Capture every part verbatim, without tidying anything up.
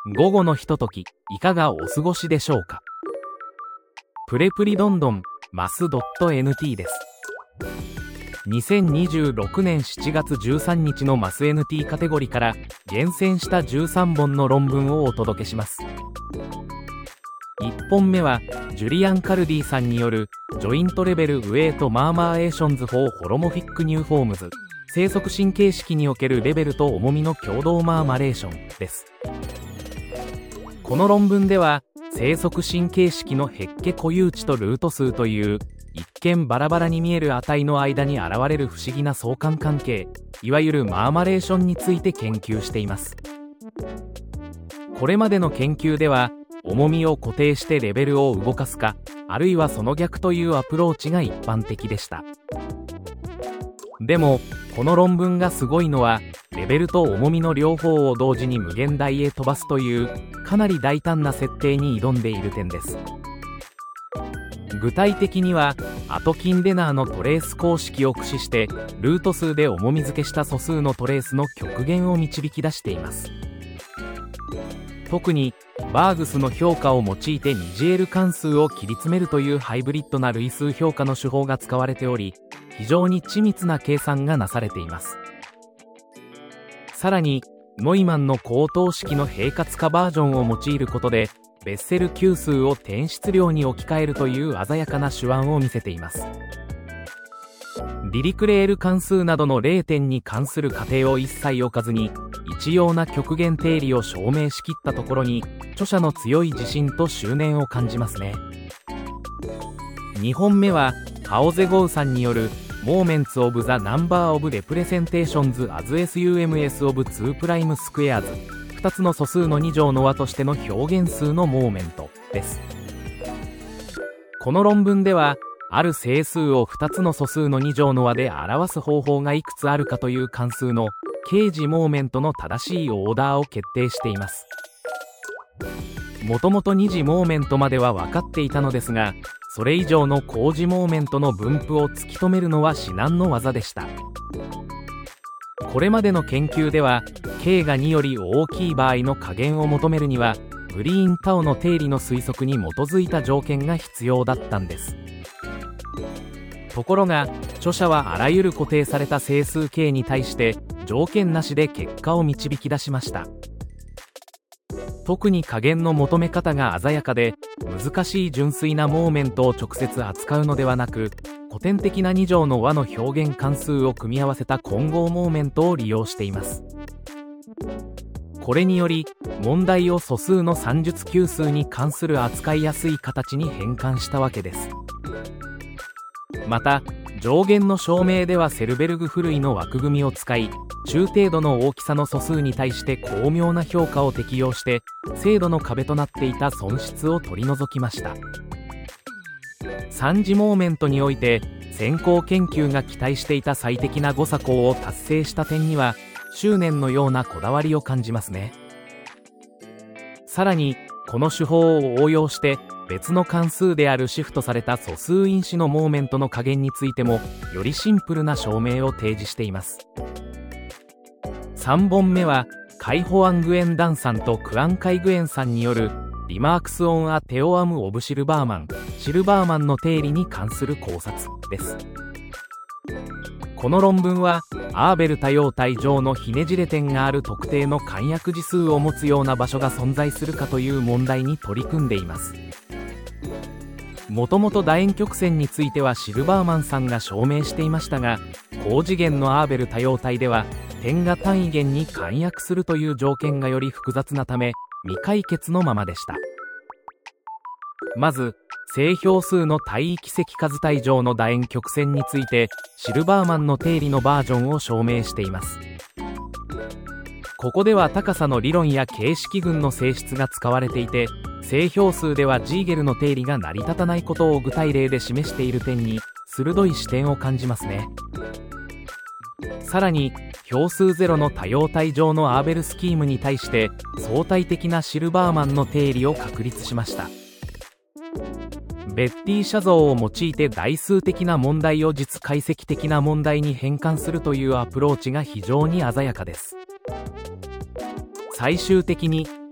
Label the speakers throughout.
Speaker 1: 午後のひととき、いかがお過ごしでしょうか。プレプリどんどんマス .nt です。にせんにじゅうろくねんしちがつじゅうさんにちのマス エヌティー カテゴリーから厳選したじゅうさんぼんの論文をお届けします。いっぽんめはジュリアン・カルディさんによるジョイントレベルウェイトマーマーエーションズ・フォー・ホロモフィック・ニューフォームズ、生息神経式におけるレベルと重みの共同マーマレーションです。この論文では生息神経式のヘッケ固有値とルート数という一見バラバラに見える値の間に現れる不思議な相関関係、いわゆるマーマレーションについて研究しています。これまでの研究では重みを固定してレベルを動かすか、あるいはその逆というアプローチが一般的でした。でもこの論文がすごいのは、レベルと重みの両方を同時に無限大へ飛ばすというかなり大胆な設定に挑んでいる点です。具体的にはアトキンデナーのトレース公式を駆使してルート数で重み付けした素数のトレースの極限を導き出しています。特にバーグスの評価を用いて にジエル 関数を切り詰めるというハイブリッドな類数評価の手法が使われており、非常に緻密な計算がなされています。さらにノイマンの高等式の平滑化バージョンを用いることでベッセル級数を転出量に置き換えるという鮮やかな手腕を見せています。ディリクレール関数などのれいてんに関する仮定を一切置かずに一様な極限定理を証明しきったところに著者の強い自信と執念を感じますね。にほんめはハオゼゴウさんによるMoments of the Number of Representations as エスユーエムエス of ツー Prime Squares、ふたつの素数のに乗の和としての表現数のモーメントです。この論文ではある整数をふたつの素数のに乗の和で表す方法がいくつあるかという関数の掲示モーメントの正しいオーダーを決定しています。もともとに次モーメントまでは分かっていたのですが、それ以上の高次モーメントの分布を突き止めるのは至難の業でした。これまでの研究では K がにより大きい場合の加減を求めるにはグリーン・タオの定理の推測に基づいた条件が必要だったんです。ところが著者はあらゆる固定された整数 K に対して条件なしで結果を導き出しました。特に加減の求め方が鮮やかで、難しい純粋なモーメントを直接扱うのではなく、古典的なに乗の和の表現関数を組み合わせた混合モーメントを利用しています。これにより問題を素数の算術級数に関する扱いやすい形に変換したわけです。また上限の証明ではセルベルグふるいの枠組みを使い、中程度の大きさの素数に対して巧妙な評価を適用して精度の壁となっていた損失を取り除きました。さん次モーメントにおいて先行研究が期待していた最適な誤差項を達成した点には執念のようなこだわりを感じますね。さらにこの手法を応用して別の関数であるシフトされた素数因子のモーメントの加減についてもよりシンプルな証明を提示しています。さんぼんめはカイ・ホアン・グエン・ダンさんとクアン・カイ・グエンさんによるリマークス・オン・ア・テオアム・オブ・シルバーマン、シルバーマンの定理に関する考察です。この論文はアーベル多様体上のひねじれ点がある特定の簡約次数を持つような場所が存在するかという問題に取り組んでいます。もともと楕円曲線についてはシルバーマンさんが証明していましたが、高次元のアーベル多様体では点が単位元に簡約するという条件がより複雑なため未解決のままでした。まず正標数の対域積数体上の楕円曲線についてシルバーマンの定理のバージョンを証明しています。ここでは高さの理論や形式群の性質が使われていて、正標数ではジーゲルの定理が成り立たないことを具体例で示している点に鋭い視点を感じますね。さらに標数ゼロの多様体上のアーベルスキームに対して相対的なシルバーマンの定理を確立しました。ベッティ写像を用いて代数的な問題を実解析的な問題に変換するというアプローチが非常に鮮やかです。最終的に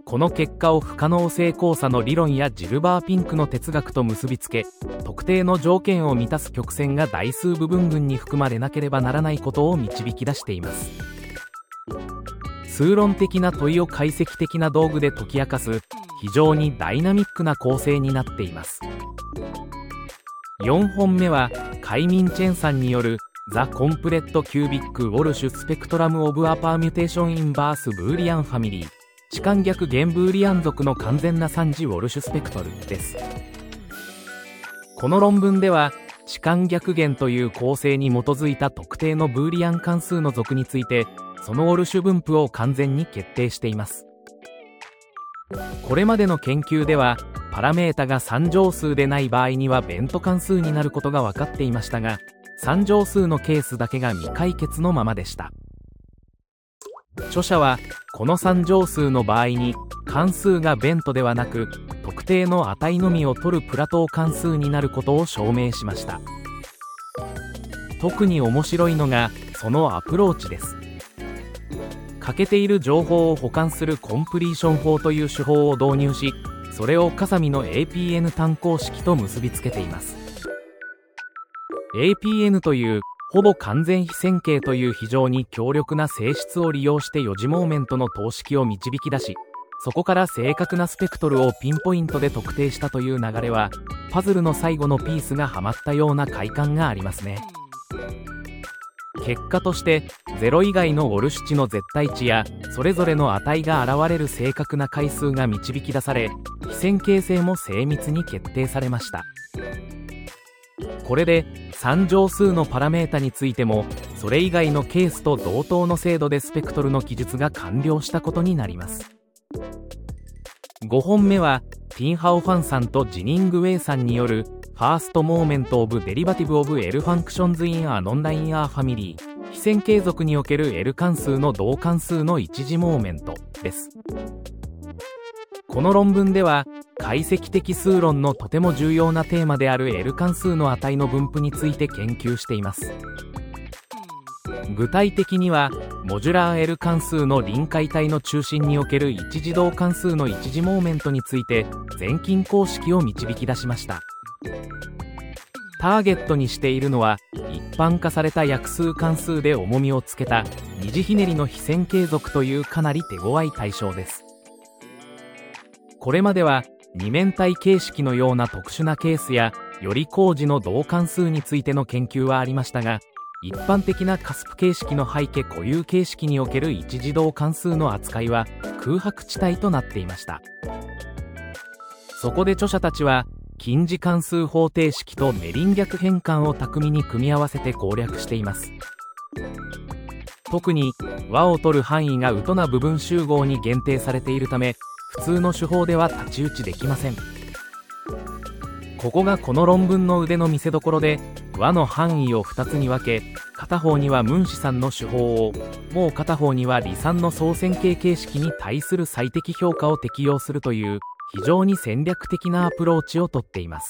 Speaker 1: この結果を不可能性交差の理論やジルバー・ピンクの哲学と結びつけ、特定の条件を満たす曲線が大数部分群に含まれなければならないことを導き出しています。数論的な問いを解析的な道具で解き明かす非常にダイナミックな構成になっています。よんほんめはカイミン・チェンさんによるザ・コンプレット・キュービック・ウォルシュ・スペクトラム・オブ・ア・パーミュテーション・インバース・ブーリアン・ファミリー置換逆弦ブーリアン属の完全な三次ウォルシュスペクトルです。この論文では置換逆弦という構成に基づいた特定のブーリアン関数の属についてそのウォルシュ分布を完全に決定しています。これまでの研究ではパラメータが三乗数でない場合にはベント関数になることが分かっていましたが、三乗数のケースだけが未解決のままでした。著者はこの三乗数の場合に関数がベントではなく特定の値のみを取るプラトー関数になることを証明しました。特に面白いのがそのアプローチです。欠けている情報を補完するコンプリーション法という手法を導入し、それを笠見の エーピーエヌ 単項式と結びつけています。エーピーエヌ というほぼ完全非線形という非常に強力な性質を利用して四次モーメントの等式を導き出し、そこから正確なスペクトルをピンポイントで特定したという流れは、パズルの最後のピースがはまったような快感がありますね。結果としてゼロ以外のウォルシュ値の絶対値やそれぞれの値が現れる正確な回数が導き出され、非線形性も精密に決定されました。これで三乗数のパラメータについてもそれ以外のケースと同等の精度でスペクトルの記述が完了したことになります。ごほんめはティンハオファンさんとジニングウェイさんによるファーストモーメントオブデリバティブオブ L ファンクションズインアノンラインアーファミリー非線形属における L 関数の同関数の一次モーメントです。この論文では解析的数論のとても重要なテーマである L 関数の値の分布について研究しています。具体的にはモジュラー L 関数の臨界体の中心における一次同関数の一次モーメントについて全近公式を導き出しました。ターゲットにしているのは一般化された約数関数で重みをつけた二次ひねりの非線形属というかなり手強い対象です。これまでは二面体形式のような特殊なケースやより高次の同関数についての研究はありましたが、一般的なカスプ形式の背景固有形式における一次同関数の扱いは空白地帯となっていました。そこで著者たちは近似関数方程式とメリン逆変換を巧みに組み合わせて攻略しています。特に和を取る範囲がウトな部分集合に限定されているため普通の手法では太刀打ちできません。ここがこの論文の腕の見せ所で、和の範囲をふたつに分け、片方にはムンシさんの手法を、もう片方には離散の相線形形式に対する最適評価を適用するという非常に戦略的なアプローチをとっています。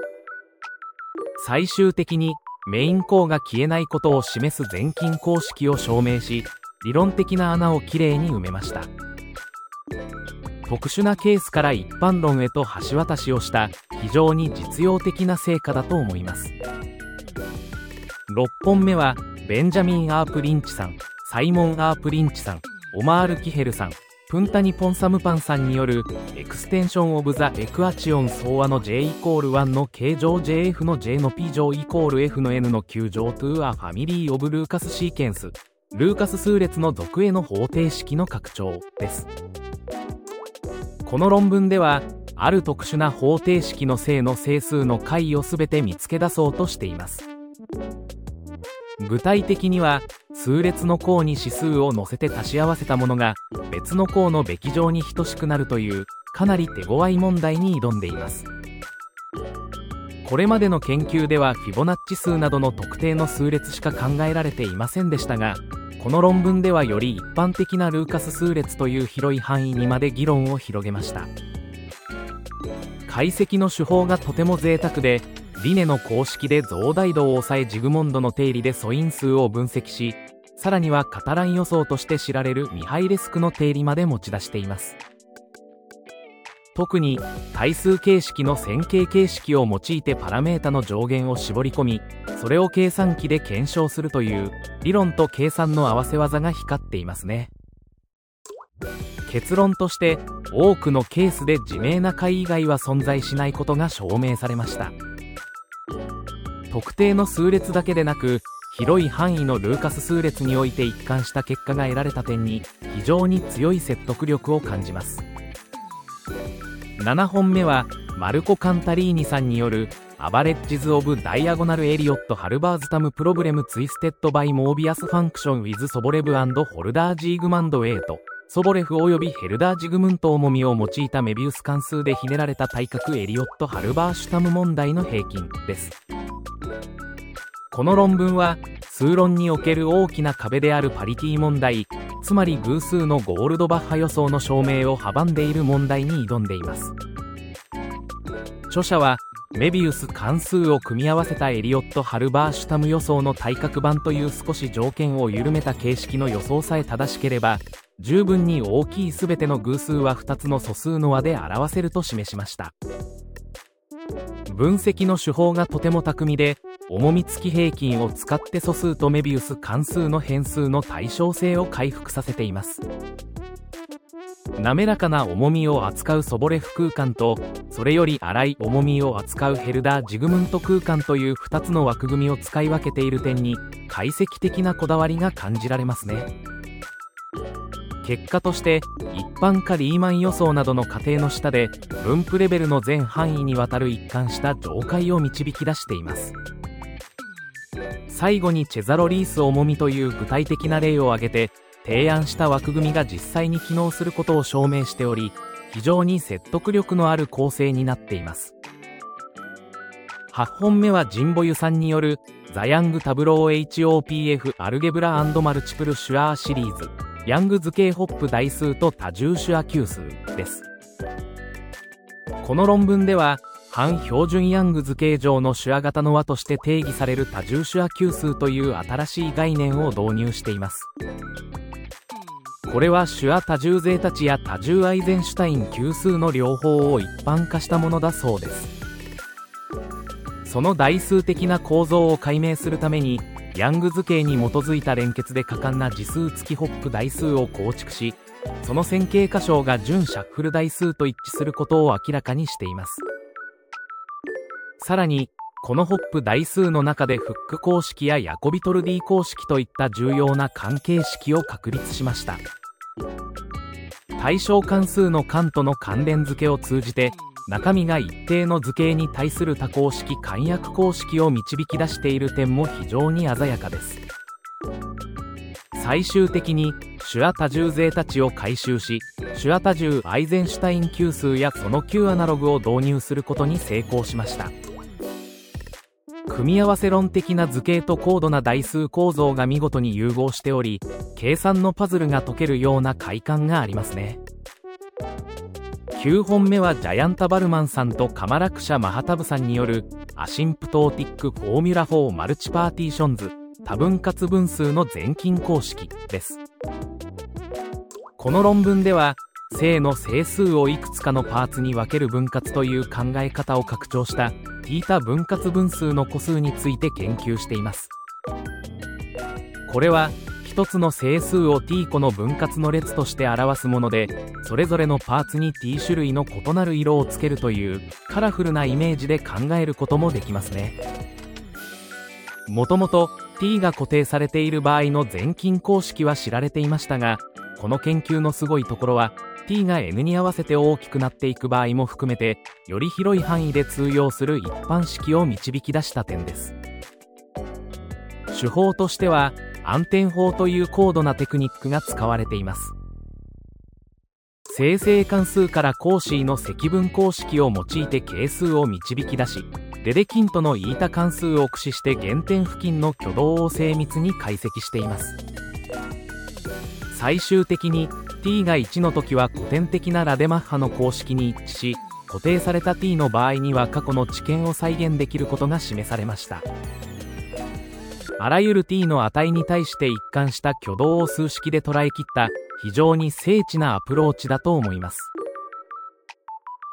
Speaker 1: 最終的にメイン項が消えないことを示す全近公式を証明し、理論的な穴をきれいに埋めました。特殊なケースから一般論へと橋渡しをした非常に実用的な成果だと思います。ろっぽんめはベンジャミン・アープリンチさん、サイモン・アープリンチさん、オマール・キヘルさん、プンタニ・ポンサムパンさんによるエクステンション・オブ・ザ・エクアチオン相和の J イコールワンの K 乗 ジェーエフ の J の P 乗イコール F の N の Q 乗 to a family of ルーカスシーケンス、ルーカス数列の属への方程式の拡張です。この論文ではある特殊な方程式の正の整数の解をすべて見つけ出そうとしています。具体的には数列の項に指数を乗せて足し合わせたものが別の項のべき乗に等しくなるというかなり手強い問題に挑んでいます。これまでの研究ではフィボナッチ数などの特定の数列しか考えられていませんでしたが、この論文ではより一般的なルーカス数列という広い範囲にまで議論を広げました。解析の手法がとても贅沢で、リネの公式で増大度を抑えジグモンドの定理で素因数を分析し、さらにはカタラン予想として知られるミハイレスクの定理まで持ち出しています。 特に対数形式の線形形式を用いてパラメータの上限を絞り込み、それを計算機で検証するという理論と計算の合わせ技が光っていますね。結論として、多くのケースで自明な解以外は存在しないことが証明されました。特定の数列だけでなく、広い範囲のルーカス数列において一貫した結果が得られた点に非常に強い説得力を感じます。ななほんめはマルコ・カンタリーニさんによるアバレッジズ・オブ・ダイアゴナル・エリオット・ハルバーズタム・プロブレム・ツイステッド・バイ・モービアス・ファンクション・ウィズ・ソボレブ&ホルダー・ジーグマンド・エイト、ソボレフ及びヘルダー・ジグムント重みを用いたメビウス関数でひねられた対角エリオット・ハルバーシュタム問題の平均です。この論文は数論における大きな壁であるパリティ問題、つまり偶数のゴールドバッハ予想の証明を阻んでいる問題に挑んでいます。著者はメビウス関数を組み合わせたエリオット・ハルバーシュタム予想の対角版という少し条件を緩めた形式の予想さえ正しければ、十分に大きいすべての偶数はふたつの素数の和で表せると示しました。分析の手法がとても巧みで、重み付き平均を使って素数とメビウス関数の変数の対称性を回復させています。滑らかな重みを扱うソボレフ空間と、それより粗い重みを扱うヘルダー・ジグムント空間というふたつの枠組みを使い分けている点に解析的なこだわりが感じられますね。結果として一般化リーマン予想などの過程の下で分布レベルの全範囲にわたる一貫した上階を導き出しています。最後にチェザロリース重みという具体的な例を挙げて提案した枠組みが実際に機能することを証明しており、非常に説得力のある構成になっています。はちほんめはジンボユさんによるザ・ヤング・タブロー エイチオーピーエフ アルゲブラ&マルチプル・シュアーシリーズ、ヤング図形ホップ代数と多重シュア級数です。この論文では反標準ヤング図形上のシュア型の和として定義される多重シュア級数という新しい概念を導入しています。これはシュア多重ゼータ値や多重アイゼンシュタイン級数の両方を一般化したものだそうです。その代数的な構造を解明するためにヤング図形に基づいた連結で果敢な次数付きホップ代数を構築し、その線形箇所が準シャッフル代数と一致することを明らかにしています。さらにこのホップ代数の中でフック公式やヤコビトルディ公式といった重要な関係式を確立しました。対象関数の間との関連付けを通じて中身が一定の図形に対する多項式簡約公式を導き出している点も非常に鮮やかです。最終的にシュア多重ゼータ値を回収し、シュア多重アイゼンシュタイン級数やその級アナログを導入することに成功しました。組み合わせ論的な図形と高度な代数構造が見事に融合しており、計算のパズルが解けるような快感がありますね。きゅうほんめはジャヤンタ・バルマンさんとカマラクシャ・マハタブさんによるアシンプトーティック・フォーミュラフォー・マルチパーティションズ多分割分数の全近公式です。この論文では正の整数をいくつかのパーツに分ける分割という考え方を拡張したθ分割分数の個数について研究しています。これは一つの整数を t 個の分割の列として表すもので、それぞれのパーツに t 種類の異なる色をつけるというカラフルなイメージで考えることもできますね。もともと t が固定されている場合の全近公式は知られていましたが、この研究のすごいところは t が n に合わせて大きくなっていく場合も含めて、より広い範囲で通用する一般式を導き出した点です。手法としては暗転法という高度なテクニックが使われています。生成関数からコーシーの積分公式を用いて係数を導き出し、デデキントのイータ関数を駆使して原点付近の挙動を精密に解析しています。最終的に t がいちの時は古典的なラデマッハの公式に一致し、固定された t の場合には過去の知見を再現できることが示されました。あらゆる t の値に対して一貫した挙動を数式で捉えきった非常に精緻なアプローチだと思います。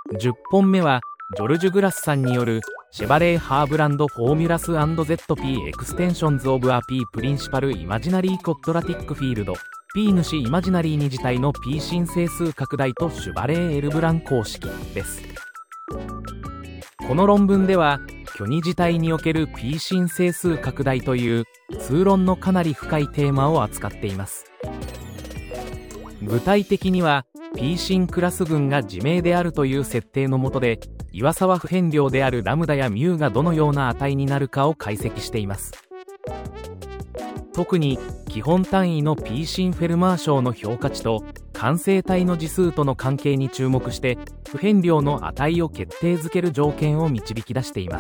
Speaker 1: じゅっぽんめはジョルジュ・グラスさんによるシェバレー・ハーブランド・フォーミュラス &ゼットピー エクステンションズ・オブ・ア・ピー・プリンシパル・イマジナリー・コッドラティック・フィールド P 主イマジナリーに自体の P 申整数拡大とシュバレー・エルブラン公式です。この論文では虚擬自体における P 申整数拡大という通論のかなり深いテーマを扱っています。具体的には P 申クラス群が自明であるという設定の下で岩沢不変量であるラムダやミューがどのような値になるかを解析しています。特に基本単位の P 申フェルマー賞の評価値と完成体の次数との関係に注目して不変量の値を決定づける条件を導き出しています。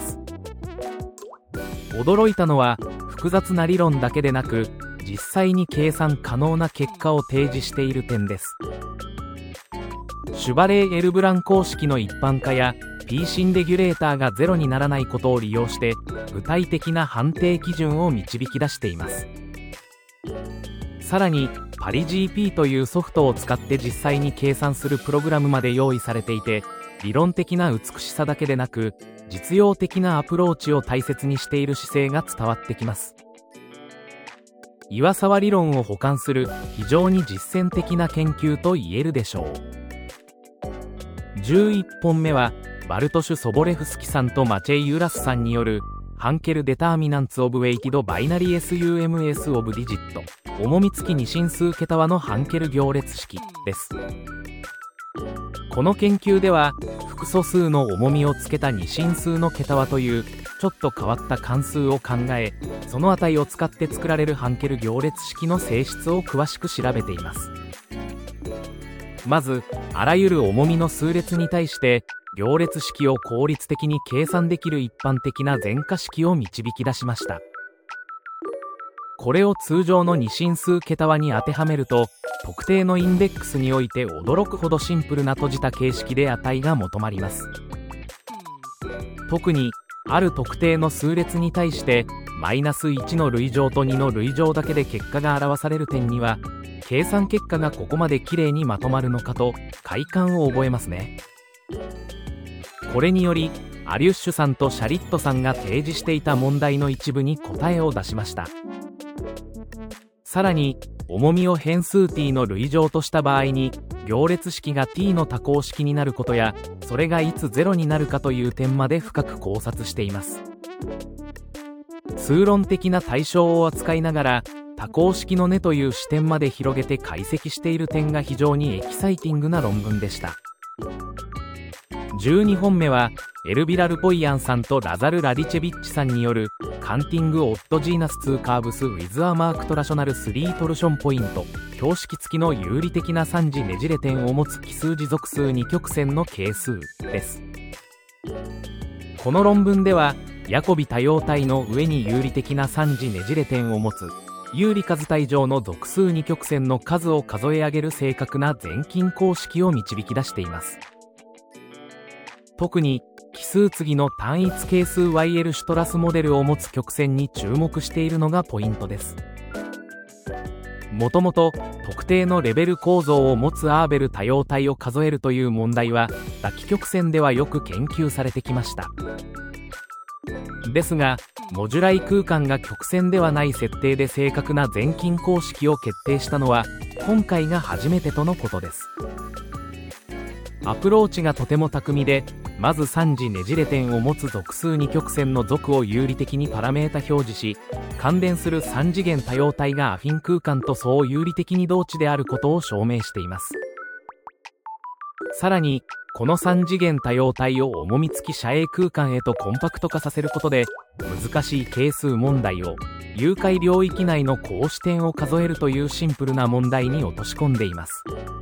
Speaker 1: 驚いたのは複雑な理論だけでなく実際に計算可能な結果を提示している点です。シュバレー・エルブラン公式の一般化や P 申レギュレーターがゼロにならないことを利用して具体的な判定基準を導き出しています。さらにパリ ジーピー というソフトを使って実際に計算するプログラムまで用意されていて理論的な美しさだけでなく実用的なアプローチを大切にしている姿勢が伝わってきます。岩沢理論を補完する非常に実践的な研究と言えるでしょう。じゅういっぽんめはバルトシュ・ソボレフスキさんとマチェイ・ユラスさんによるハンケル・デターミナンツ・オブ・ウェイティド・バイナリー エスユーエムエス・オブ・ディジット重み付き二進数桁和のハンケル行列式です。この研究では複素数の重みをつけた二進数の桁和というちょっと変わった関数を考えその値を使って作られるハンケル行列式の性質を詳しく調べています。まずあらゆる重みの数列に対して行列式を効率的に計算できる一般的な前科式を導き出しました。これを通常の二進数桁和に当てはめると特定のインデックスにおいて驚くほどシンプルな閉じた形式で値が求まります。特にある特定の数列に対してマイナスいちの累乗とにの累乗だけで結果が表される点には計算結果がここまできれいにまとまるのかと快感を覚えますね。これによりアリュッシュさんとシャリットさんが提示していた問題の一部に答えを出しました。さらに重みを変数 t の累乗とした場合に行列式が t の多項式になることやそれがいつゼロになるかという点まで深く考察しています。数論的な対象を扱いながら多項式の根という視点まで広げて解析している点が非常にエキサイティングな論文でした。じゅうにほんめはエルビラル・ポイアンさんとラザル・ラディチェビッチさんによるカンティング・オッドジーナスツーカーブス・ウィズ・ア・マークトラショナルスリートルションポイント標識付きの有利的な三次ねじれ点を持つ奇数持続数二曲線の係数です。この論文ではヤコビ多様体の上に有利的な三次ねじれ点を持つ有利数体上の属数二曲線の数を数え上げる正確な全近公式を導き出しています。特に奇数継ぎの単一係数 ワイエル シュトラスモデルを持つ曲線に注目しているのがポイントです。もともと特定のレベル構造を持つアーベル多様体を数えるという問題は多岐曲線ではよく研究されてきました。ですがモジュライ空間が曲線ではない設定で正確な全近公式を決定したのは今回が初めてとのことです。アプローチがとても巧みでまず三次ねじれ点を持つ属数二曲線の属を有利的にパラメータ表示し関連する三次元多様体がアフィン空間と相有利的に同値であることを証明しています。さらにこの三次元多様体を重み付き斜影空間へとコンパクト化させることで難しい係数問題を有解領域内の公視点を数えるというシンプルな問題に落とし込んでいます。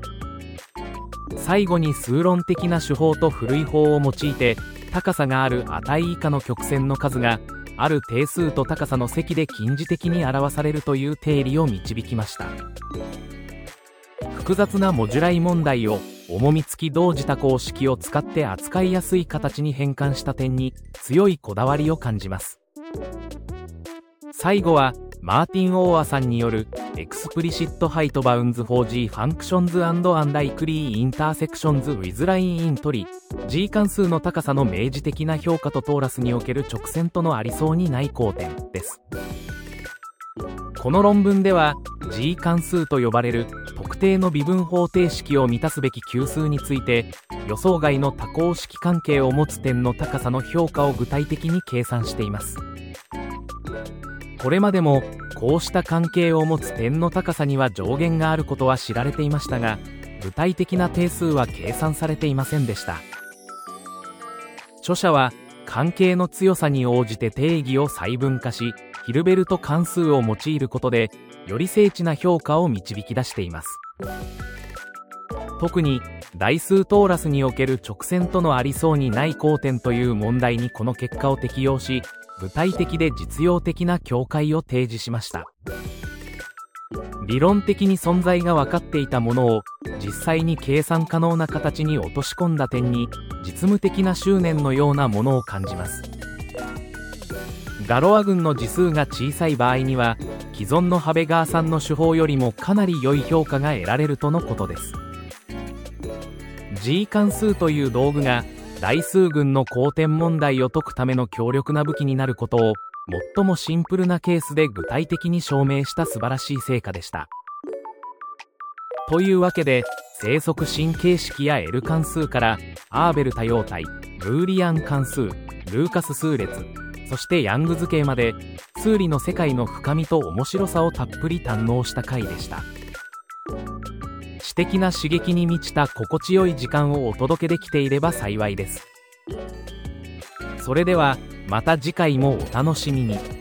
Speaker 1: 最後に数論的な手法と古い法を用いて高さがある値以下の曲線の数がある定数と高さの積で近似的に表されるという定理を導きました。複雑なモジュライ問題を重み付き同時多項式を使って扱いやすい形に変換した点に強いこだわりを感じます。最後はマーティン・オーアさんによる Explicit Height Bounds for G Functions and Unlikely Intersections with Line in Tree G 関数の高さの明示的な評価とトーラスにおける直線とのありそうにない交点です。この論文では G 関数と呼ばれる特定の微分方程式を満たすべき級数について予想外の多項式関係を持つ点の高さの評価を具体的に計算しています。これまでもこうした関係を持つ点の高さには上限があることは知られていましたが、具体的な定数は計算されていませんでした。著者は関係の強さに応じて定義を細分化し、ヒルベルト関数を用いることでより精緻な評価を導き出しています。特に代数トーラスにおける直線とのありそうにない交点という問題にこの結果を適用し、具体的で実用的な境界を提示しました。理論的に存在が分かっていたものを実際に計算可能な形に落とし込んだ点に実務的な執念のようなものを感じます。ガロア群の次数が小さい場合には既存のハベガーさんの手法よりもかなり良い評価が得られるとのことです。 G 関数という道具が代数群の交点問題を解くための強力な武器になることを最もシンプルなケースで具体的に証明した素晴らしい成果でした。というわけで生息新形式や L 関数からアーベル多様体、ブーリアン関数、ルーカス数列、そしてヤング図形まで数理の世界の深みと面白さをたっぷり堪能した回でした。知的な刺激に満ちた心地よい時間をお届けできていれば幸いです。それではまた次回もお楽しみに。